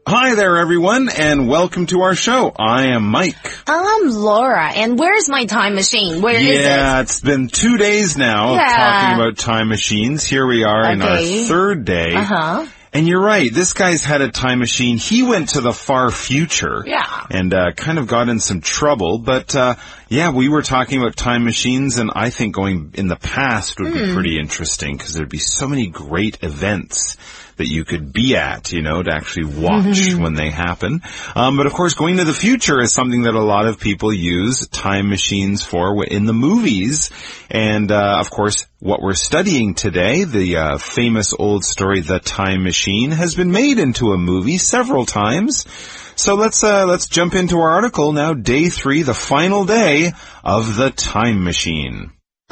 Hi there, everyone, and welcome to our show. I am Mike. I'm Laura, and where's my time machine? Where is it? Yeah, it's been 2 days now of talking about time machines. Here we are in our third day. And you're right, this guy's had a time machine. He went to the far future. And kind of got in some trouble. But, we were talking about time machines, and I think going in the past would be pretty interesting, because there'd be so many great events that you could be at, to actually watch when they happen. But of course, going to the future is something that a lot of people use time machines for in the movies. And, of course, what we're studying today, the famous old story, The Time Machine, has been made into a movie several times. So let's jump into our article now, day 3, the final day of The Time Machine.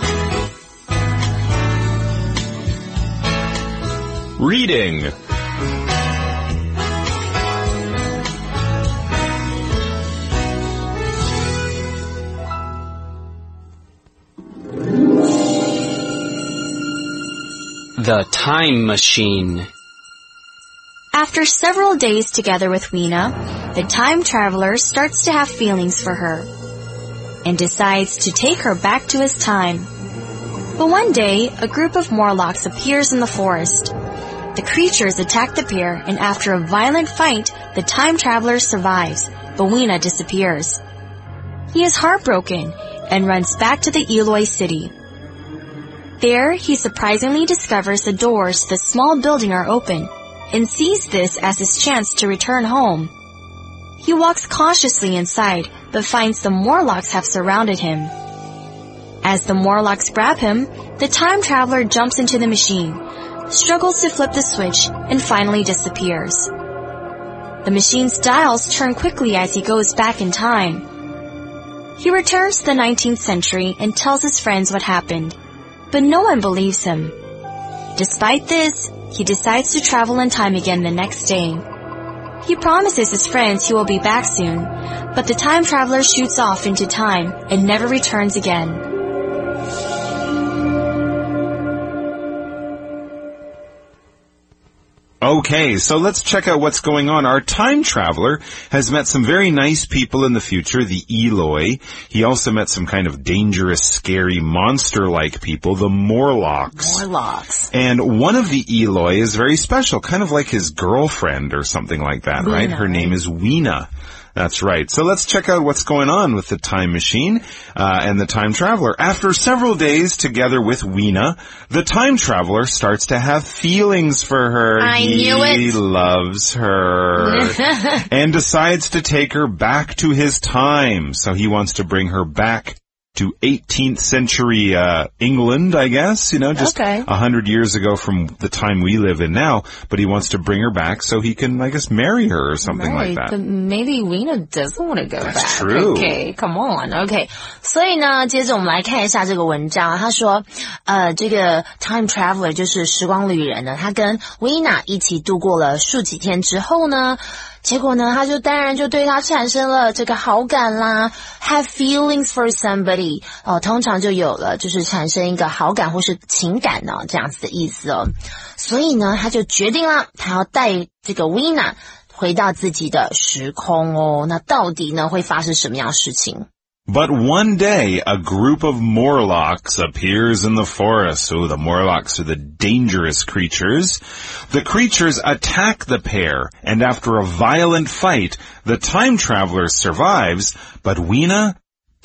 Reading. The Time Machine. After several days together with Weena, the time traveler starts to have feelings for her and decides to take her back to his time. But one day, a group of Morlocks appears in the forest. The creatures attack the pair, and after a violent fight, the time traveler survives, but Weena disappears. He is heartbroken and runs back to the Eloy city. There, he surprisingly discovers the doors to the small building are open, and sees this as his chance to return home. He walks cautiously inside, but finds the Morlocks have surrounded him. As the Morlocks grab him, the time traveler jumps into the machine, struggles to flip the switch, and finally disappears. The machine's dials turn quickly as he goes back in time. He returns to the 19th century and tells his friends what happened, but no one believes him. Despite this, he decides to travel in time again the next day. He promises his friends he will be back soon, but the time traveler shoots off into time and never returns again. Okay, so let's check out what's going on. Our time traveler has met some very nice people in the future, the Eloy. He also met some kind of dangerous, scary, monster-like people, the Morlocks. And one of the Eloy is very special, kind of like his girlfriend or something like that, right? Her name is Weena. That's right. So let's check out what's going on with the time machine and the time traveler. After several days together with Weena, the time traveler starts to have feelings for her. He loves her and decides to take her back to his time. So he wants to bring her back to 18th century England, I guess, just 100 years ago from the time we live in now. But he wants to bring her back so he can, I guess, marry her or something like that. Maybe Weena doesn't want to go back. That's true. Okay, come on. Okay. 所以呢，接着我们来看一下这个文章。他说，这个 time traveler 就是时光旅人呢，他跟 Weena 一起度过了数几天之后呢，结果呢，他当然就对他产生了这个好感啦 ，have feelings for somebody 通常就有了就是产生一个好感或是情感这样子的意思所以呢，他就决定了他要带这个 Weena 回到自己的时空那到底呢会发生什么样的事情 ？But one day, a group of Morlocks appears in the forest. So the Morlocks are the dangerous creatures. The creatures attack the pair, and after a violent fight, the time traveler survives, but Weena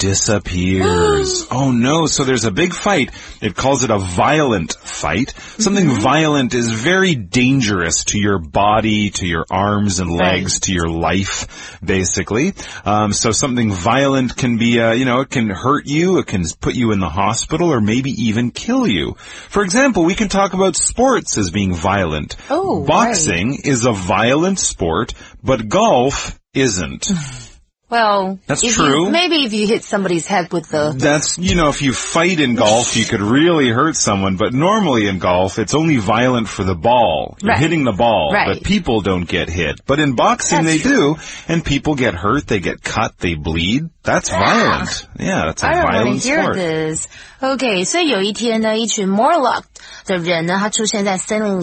disappears. Oh no, so there's a big fight. It calls it a violent fight. Something violent is very dangerous to your body, to your arms and legs, to your life, basically. So something violent can be, it can hurt you, it can put you in the hospital, or maybe even kill you. For example, we can talk about sports as being violent. Boxing is a violent sport, but golf isn't. Well, that's true. Maybe if you hit somebody's head with the... That's, if you fight in golf, you could really hurt someone. But normally in golf, it's only violent for the ball. You're hitting the ball, but people don't get hit. But in boxing, they do. And people get hurt, they get cut, they bleed. That's violent. Yeah, that's a violent sport. I don't want to hear this. Okay, 所以有一天呢，一群 Morlock 的人呢，他出现在森林里，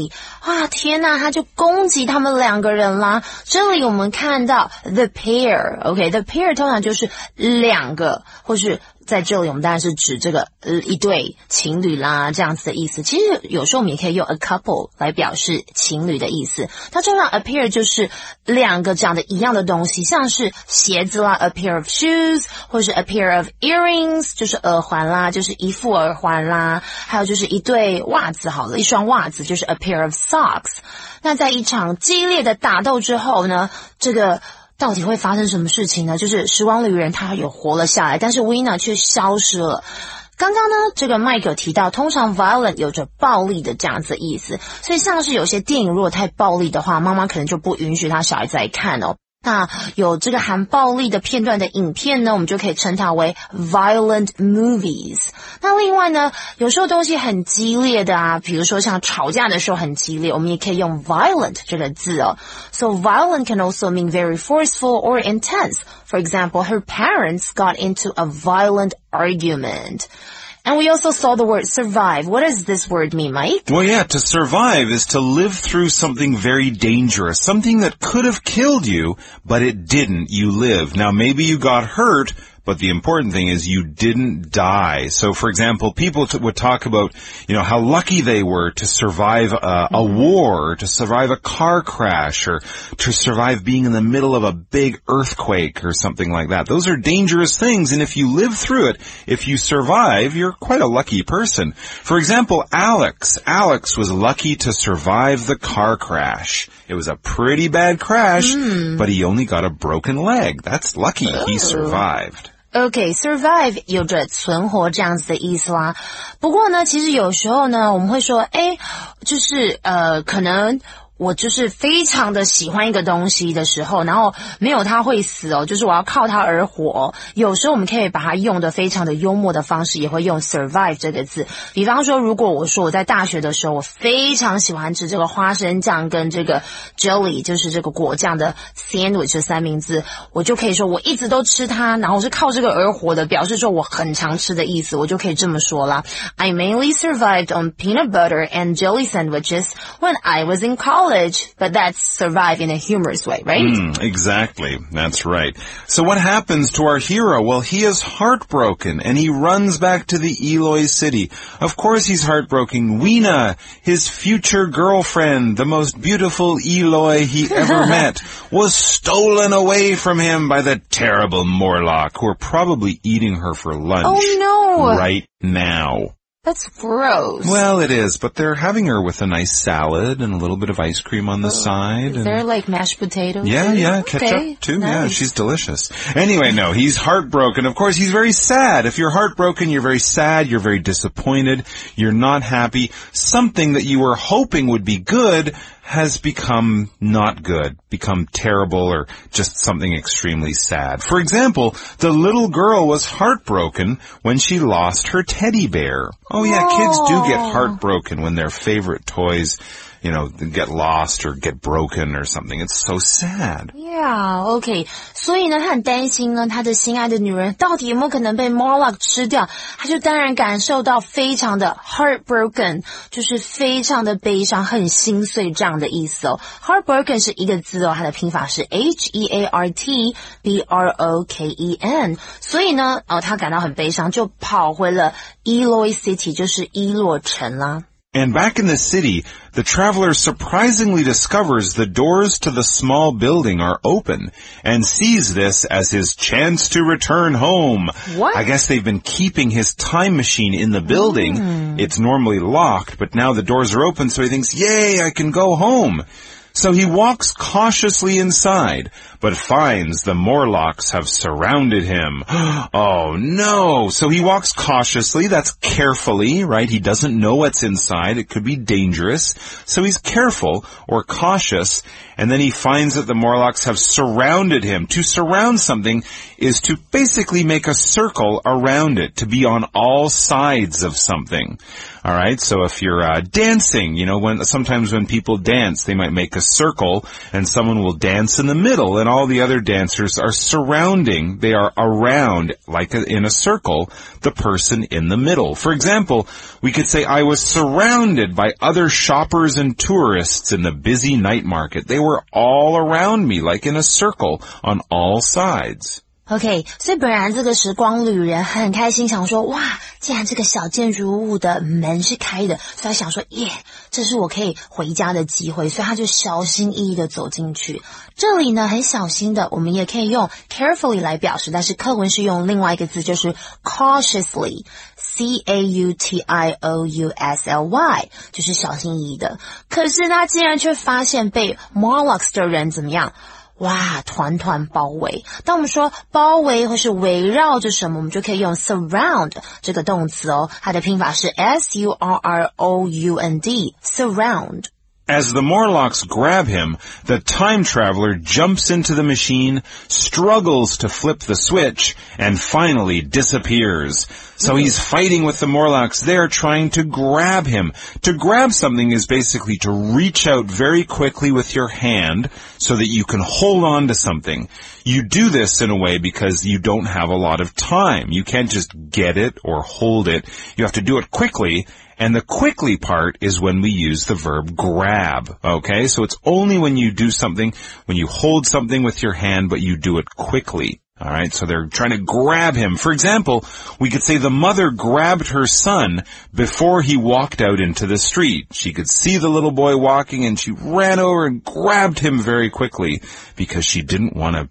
哇，天哪，他就攻击他们两个人啦。这里我们看到 the pair，OK，the pair 通常就是两个，或是在这里我们当然是指这个一对情侣啦，这样子的意思。其实有时候我们也可以用 a couple 来表示情侣的意思。它通常 a pair 就是两个长得一样的东西，像是鞋子啦 a pair of shoes， 或是 a pair of earrings 就是耳环啦，就是一副耳环啦，还有就是一对袜子好了，一双袜子就是 a pair of socks。那在一场激烈的打斗之后呢，这个到底会发生什么事情呢？就是时光旅人他有活了下来，但是 Weena 却消失了。刚刚呢，这个 Mike 有提到，通常 violent 有着暴力的这样子的意思，所以像是有些电影如果太暴力的话，妈妈可能就不允许他小孩子来看哦。那有这个含暴力的片段的影片呢，我们就可以称它为 violent movies。那另外呢，有时候东西很激烈的啊，比如说像吵架的时候很激烈，我们也可以用 violent 这个字哦。So violent can also mean very forceful or intense. For example, her parents got into a violent argument.And we also saw the word survive. What does this word mean, Mike? Well, yeah, to survive is to live through something very dangerous, something that could have killed you, but it didn't. You lived. Now, maybe you got hurt, but the important thing is you didn't die. So, for example, people would talk about, how lucky they were to survive a war, or to survive a car crash, or to survive being in the middle of a big earthquake or something like that. Those are dangerous things, and if you live through it, if you survive, you're quite a lucky person. For example, Alex was lucky to survive the car crash. It was a pretty bad crash, but he only got a broken leg. That's lucky. He survived.Okay, survive 有着存活这样子的意思啦。不过呢，其实有时候呢，我们会说，就是可能我就是非常的喜欢一个东西的时候，然后没有它会死哦，就是我要靠它而活。有时候我们可以把它用的非常的幽默的方式，也会用 survive 这个字。比方说，如果我说我在大学的时候，我非常喜欢吃这个花生酱跟这个 jelly， 就是这个果酱的 sandwich 的三明治，我就可以说我一直都吃它，然后我是靠这个而活的，表示说我很常吃的意思，我就可以这么说啦。I mainly survived on peanut butter and jelly sandwiches when I was in college.But that's survive in a humorous way, right? Exactly. That's right. So what happens to our hero? Well, he is heartbroken and he runs back to the Eloy city. Of course he's heartbroken. Weena, his future girlfriend, the most beautiful Eloy he ever met, was stolen away from him by the terrible Morlock, who are probably eating her for lunch. Oh no! Right now.That's gross. Well, it is, but they're having her with a nice salad and a little bit of ice cream on the side. Is there like mashed potatoes? Yeah, ketchup too. Nice. Yeah, she's delicious. Anyway, no, he's heartbroken. Of course, he's very sad. If you're heartbroken, you're very sad, you're very disappointed, you're not happy. Something that you were hoping would be good has become not good, become terrible, or just something extremely sad. For example, the little girl was heartbroken when she lost her teddy bear. Oh yeah, kids do get heartbroken when their favorite toys, get lost or get broken or something. It's so sad. Yeah, okay. 所以呢，他很担心呢，他的心爱的女人到底有没有可能被 Morlock 吃掉？他就当然感受到非常的 heartbroken， 就是非常的悲伤，很心碎这样的意思哦。Heartbroken 是一个字哦，它的拼法是 Heartbroken。所以呢，他感到很悲伤，就跑回了 Eloy City， 就是伊洛城啦。 And back in the city, the traveler surprisingly discovers the doors to the small building are open and sees this as his chance to return home. What? I guess they've been keeping his time machine in the building. It's normally locked, but now the doors are open, so he thinks, yay, I can go home. So he walks cautiously inside, but finds the Morlocks have surrounded him. Oh no! So he walks cautiously, that's carefully, right? He doesn't know what's inside, it could be dangerous. So he's careful, or cautious, and then he finds that the Morlocks have surrounded him. To surround something is to basically make a circle around it, to be on all sides of something. All right, so if you're dancing, sometimes when people dance, they might make a circle, and someone will dance in the middle, and all the other dancers are surrounding, they are around, like in a circle, the person in the middle. For example, we could say, I was surrounded by other shoppers and tourists in the busy night market. They were all around me, like in a circle, on all sides. OK, 所以本来这个时光旅人很开心，想说哇，既然这个小建筑物的门是开的，所以他想说耶，这是我可以回家的机会，所以他就小心翼翼的走进去。这里呢很小心的，我们也可以用 carefully 来表示，但是课文是用另外一个字，就是 cautiously C-A-U-T-I-O-U-S-L-Y 就是小心翼翼的。可是他竟然却发现被 Morlocks 的人怎么样？哇，团团包围。当我们说包围或是围绕着什么，我们就可以用 surround 这个动词哦。它的拼法是 S-U-R-R-O-U-N-D surround. As the Morlocks grab him, the time traveler jumps into the machine, struggles to flip the switch, and finally disappears. So he's fighting with the Morlocks. They're trying to grab him. To grab something is basically to reach out very quickly with your hand so that you can hold on to something. You do this in a way because you don't have a lot of time. You can't just get it or hold it. You have to do it quickly. And the quickly part is when we use the verb grab, okay? So it's only when you do something, when you hold something with your hand, but you do it quickly. All right, so they're trying to grab him. For example, we could say the mother grabbed her son before he walked out into the street. She could see the little boy walking and she ran over and grabbed him very quickly because she didn't want to,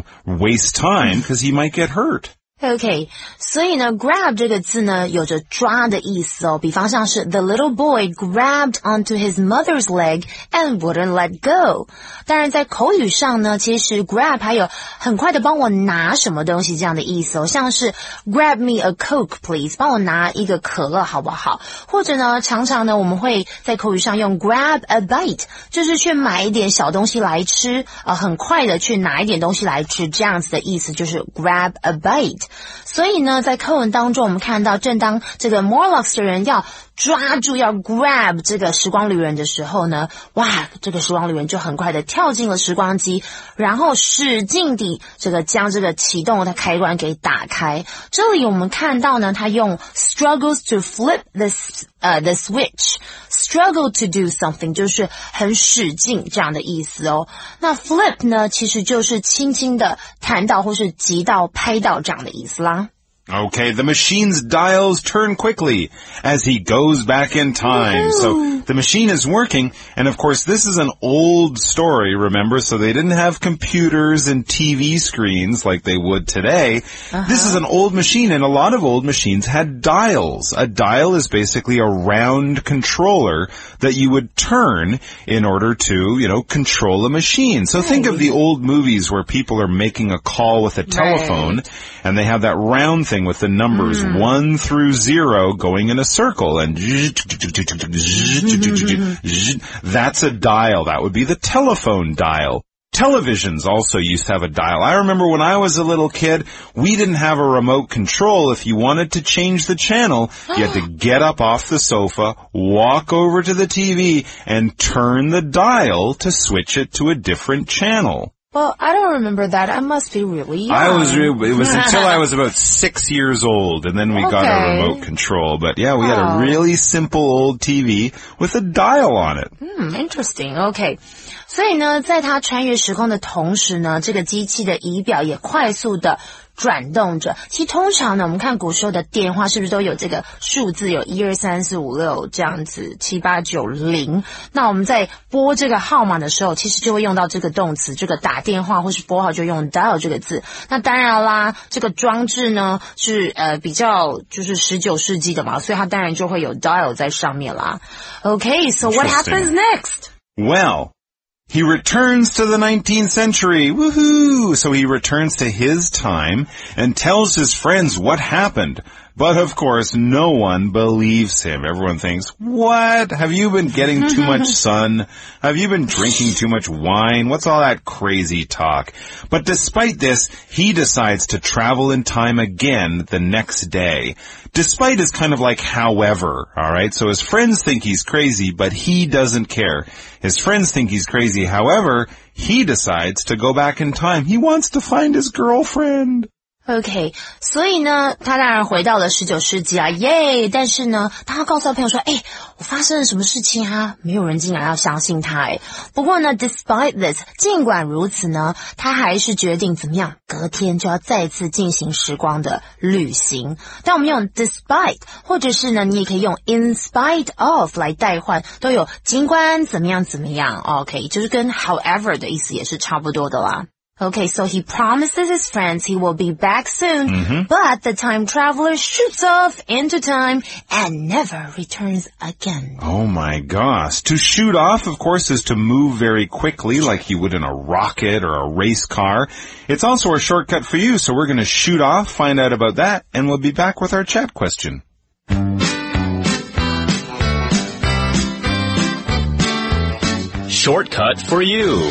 waste time because he might get hurt. OK, 所以呢 grab 这个字呢有着抓的意思哦，比方像是 the little boy grabbed onto his mother's leg and wouldn't let go. 当然在口语上呢，其实 grab 还有很快的帮我拿什么东西这样的意思哦，像是 grab me a Coke please, 帮我拿一个可乐好不好？或者呢常常呢我们会在口语上用 grab a bite, 就是去买一点小东西来吃，很快的去拿一点东西来吃，这样子的意思就是 grab a bite. 所以呢在课文当中我们看到正当这个 Morlocks 的人要抓住要 grab 这个时光旅人的时候呢，哇，这个时光旅人就很快的跳进了时光机，然后使劲地将这个启动的开关给打开。这里我们看到呢他用 struggles to flip the switch. Struggle to do something 就是很使劲这样的意思哦。那 flip 呢其实就是轻轻的弹到或是击到拍到这样的意思啦。 Okay, the machine's dials turn quickly as he goes back in time. So the machine is working, and of course this is an old story, remember? So they didn't have computers and TV screens like they would today. This is an old machine, and a lot of old machines had dials. A dial is basically a round controller that you would turn in order to, control a machine. So think of the old movies where people are making a call with a telephone, and they have that round thing with the numbers 1 through 0 going in a circle, and that's a dial. That would be the telephone dial. Televisions also used to have a dial. I remember when I was a little kid, we didn't have a remote control. If you wanted to change the channel, you had to get up off the sofa, walk over to the TV, and turn the dial to switch it to a different channel. Well, I don't remember that. I must be really young. It was until I was about 6 years old, and then we got a remote control. But yeah, we had a really simple old TV with a dial on it. Interesting. Okay. 所以呢，在他穿越时空的同时呢，这个机器的仪表也快速的转动着。其实通常呢，我们看古时候的电话是不是都有这个数字，有1 2 3 4 5 6这样子7 8 9 0。那我们在拨这个号码的时候，其实就会用到这个动词，这个打电话或是拨号就用 dial 这个字。那当然啦，这个装置呢是比较就是19世纪的嘛，所以它当然就会有 dial 在上面啦。Okay, so what happens next? Well,He returns to the 19th century. Woohoo! So he returns to his time and tells his friends what happened. But of course, no one believes him. Everyone thinks, what? Have you been getting too much sun? Have you been drinking too much wine? What's all that crazy talk? But despite this, he decides to travel in time again the next day. Despite is kind of like however, alright? So his friends think he's crazy, but he doesn't care. His friends think he's crazy. However, he decides to go back in time. He wants to find his girlfriend. OK, 所以呢，他当然回到了19世纪啊，耶！但是呢，他要告诉他朋友说，我发生了什么事情啊？没有人竟然要相信他不过呢 ，despite this， 尽管如此呢，他还是决定怎么样？隔天就要再次进行时光的旅行。但我们用 despite， 或者是呢，你也可以用 in spite of 来代换，都有尽管怎么样怎么样。OK， 就是跟 however 的意思也是差不多的啦。Okay, so he promises his friends he will be back soon, but the time traveler shoots off into time and never returns again. Oh my gosh. To shoot off, of course, is to move very quickly like you would in a rocket or a race car. It's also a shortcut for you, so we're going to shoot off, find out about that, and we'll be back with our chat question. Shortcut for you.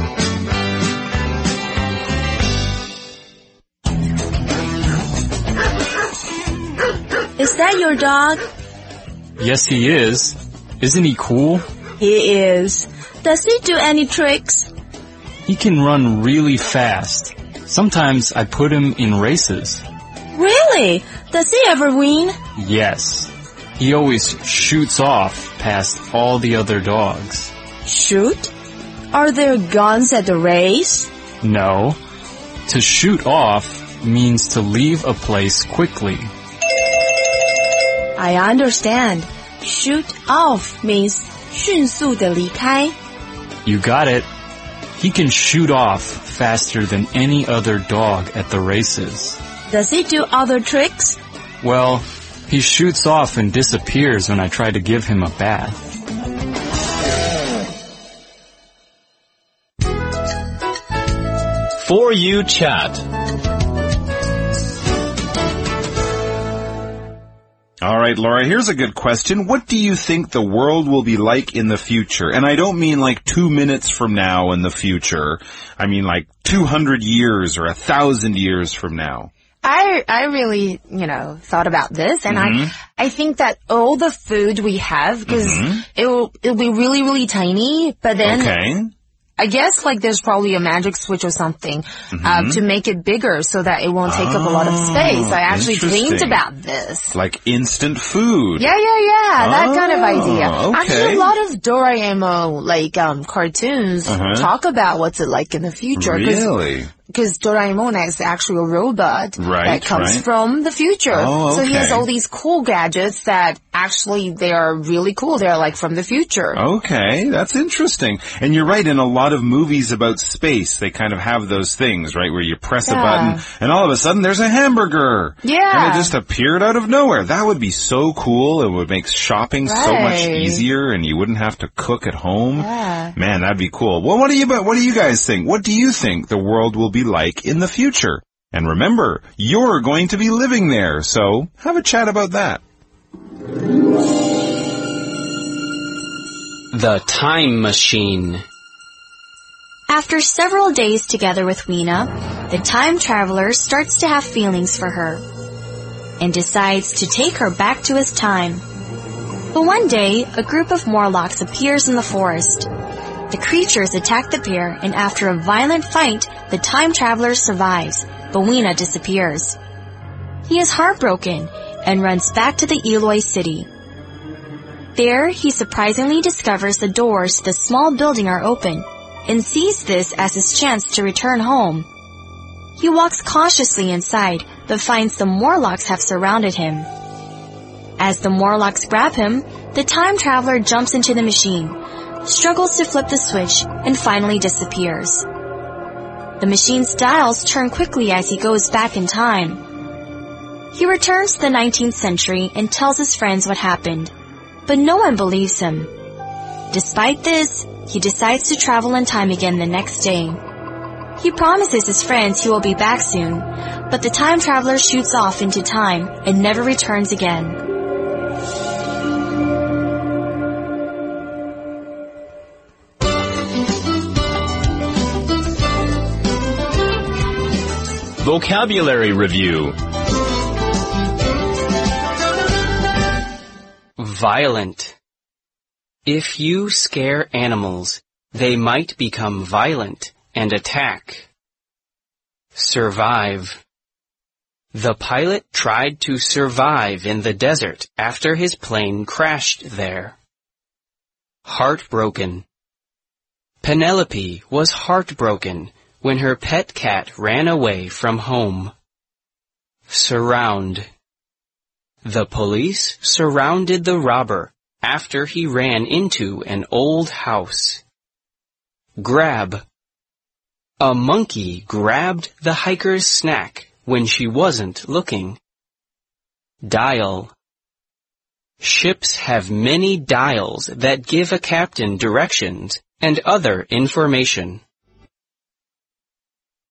Is that your dog? Yes, he is. Isn't he cool? He is. Does he do any tricks? He can run really fast. Sometimes I put him in races. Really? Does he ever win? Yes. He always shoots off past all the other dogs. Shoot? Are there guns at the race? No. To shoot off means to leave a place quickly. I understand. Shoot off means 迅速地离开. You got it. He can shoot off faster than any other dog at the races. Does he do other tricks? Well, he shoots off and disappears when I try to give him a bath. For You Chat. All right, Laura, here's a good question. What do you think the world will be like in the future? And I don't mean like 2 minutes from now in the future. I mean like 200 years or 1,000 years from now. I really, thought about this, and I think that all the food we have, because it'll be really, really tiny, but then I guess like there's probably a magic switch or something to make it bigger so that it won't take up a lot of space. I actually dreamed about this. Like instant food. Yeah. That kind of idea. Okay. Actually, a lot of Doraemon cartoons talk about what's it like in the future. Really? Because Doraemon is actually a robot that comes from the future. Oh, okay. So he has all these cool gadgets that actually they are really cool. They're like from the future. Okay, that's interesting. And you're right, in a lot of movies about space, they kind of have those things, right, where you press a button and all of a sudden there's a hamburger. Yeah. And it just appeared out of nowhere. That would be so cool. It would make shopping so much easier and you wouldn't have to cook at home. Yeah. Man, that'd be cool. Well, what do you guys think? What do you think the world will be like in the future? And remember, you're going to be living there, so have a chat about that. The Time Machine. After several days together with Weena, the time traveler starts to have feelings for her and decides to take her back to his time. But one day, a group of Morlocks appears in the forest. The creatures attack the pair, and after a violent fight, the time traveler survives, but Weena disappears. He is heartbroken and runs back to the Eloy city. There, he surprisingly discovers the doors to the small building are open, and sees this as his chance to return home. He walks cautiously inside, but finds the Morlocks have surrounded him. As the Morlocks grab him, the time traveler jumps into the machine, struggles to flip the switch, and finally disappears. The machine's dials turn quickly as he goes back in time. He returns to the 19th century and tells his friends what happened, but no one believes him. Despite this, he decides to travel in time again the next day. He promises his friends he will be back soon, but the time traveler shoots off into time and never returns again. Vocabulary Review. Violent. If you scare animals, they might become violent and attack. Survive. The pilot tried to survive in the desert after his plane crashed there. Heartbroken. Penelope was heartbroken when her pet cat ran away from home. Surround. The police surrounded the robber after he ran into an old house. Grab. A monkey grabbed the hiker's snack when she wasn't looking. Dial. Ships have many dials that give a captain directions and other information.